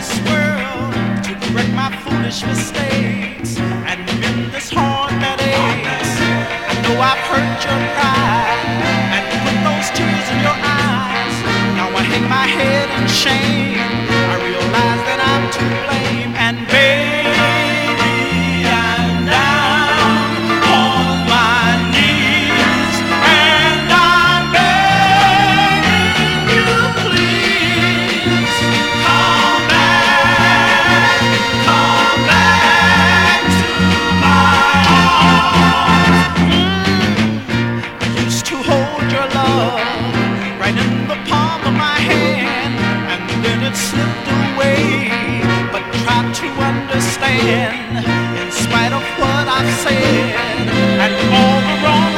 this world to correct my foolish mistakes and mend this heart that aches. I know I've hurt your pride and put those tears in your eyes. Now I hang my head in shame. I realize that I'm to blame, and baby, I'm down on my knees and I'm begging you, please come back to my arms. I used to hold your love right in the palm of my hand, and then it slipped away. But try to understand, in spite of what I've said and all the wrong